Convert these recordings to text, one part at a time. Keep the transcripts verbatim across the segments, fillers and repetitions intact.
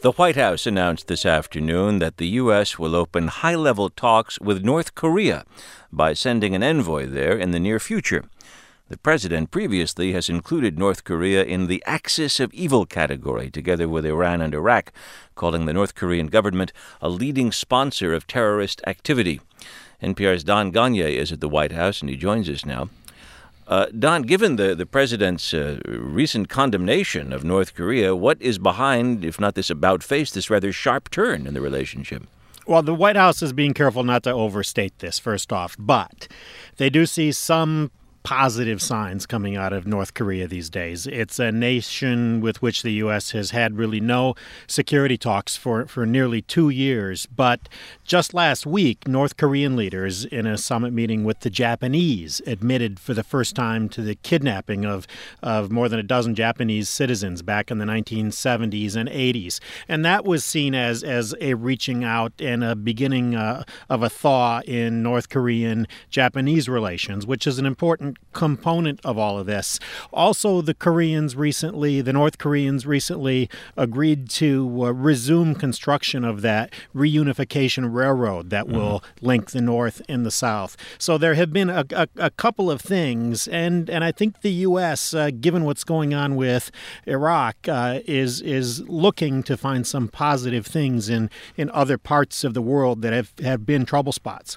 The White House announced this afternoon that the U S will open high-level talks with North Korea by sending an envoy there in the near future. The president previously has included North Korea in the axis of evil category, together with Iran and Iraq, calling the North Korean government a leading sponsor of terrorist activity. N P R's Don Gonyea is at the White House, and he joins us now. Uh, Don, given the, the president's uh, recent condemnation of North Korea, what is behind, if not this about-face, this rather sharp turn in the relationship? Well, the White House is being careful not to overstate this, first off, but they do see some positive signs coming out of North Korea these days. It's a nation with which the U S has had really no security talks for, for nearly two years. But just last week, North Korean leaders in a summit meeting with the Japanese admitted for the first time to the kidnapping of, of more than a dozen Japanese citizens back in the nineteen seventies and eighties. And that was seen as, as a reaching out and a beginning uh, of a thaw in North Korean-Japanese relations, which is an important component of all of this. Also, the Koreans recently, the North Koreans recently agreed to uh, resume construction of that reunification railroad that mm-hmm. will link the North and the South. So there have been a, a, a couple of things, and, and I think the U S, uh, given what's going on with Iraq, uh, is is looking to find some positive things in, in other parts of the world that have, have been trouble spots.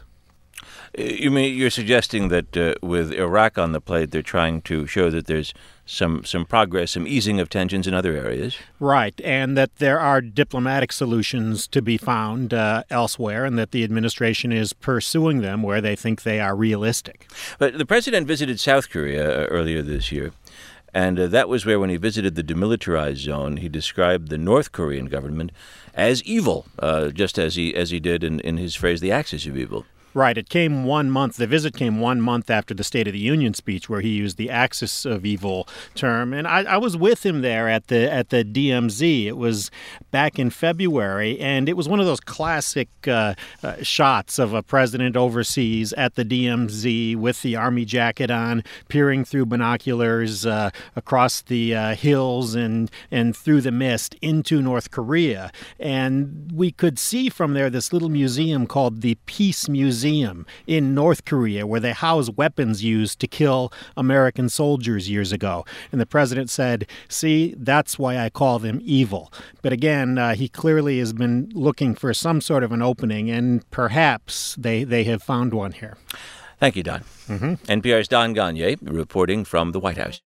You mean you're suggesting that uh, with Iraq on the plate, they're trying to show that there's some some progress, some easing of tensions in other areas? Right, and that there are diplomatic solutions to be found uh, elsewhere, and that the administration is pursuing them where they think they are realistic. But the president visited South Korea earlier this year, and uh, that was where, when he visited the demilitarized zone, he described the North Korean government as evil, uh, just as he as he did in, in his phrase, the axis of evil. Right. It came one month. The visit came one month after the State of the Union speech, where he used the axis of evil term. And I, I was with him there at the at the D M Z. It was back in February, and it was one of those classic uh, uh, shots of a president overseas at the D M Z with the army jacket on, peering through binoculars uh, across the uh, hills and and through the mist into North Korea. And we could see from there this little museum called the Peace Museum in North Korea, where they house weapons used to kill American soldiers years ago. And the president said, see, that's why I call them evil. But again, uh, he clearly has been looking for some sort of an opening, and perhaps they, they have found one here. Thank you, Don. Mm-hmm. N P R's Don Gonyea reporting from the White House.